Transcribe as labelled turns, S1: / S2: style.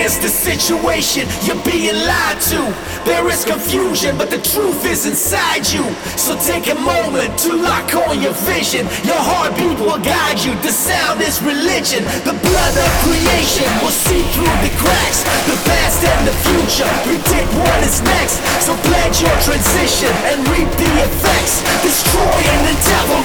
S1: Here's the situation, you're being lied to. There is confusion, but the truth is inside you. So take a moment to lock on your vision. Your heartbeat will guide you, the sound is religion. The blood of creation will see through the cracks. The past and the future predict what is next. So pledge your transition and reap the effects. Destroying the devil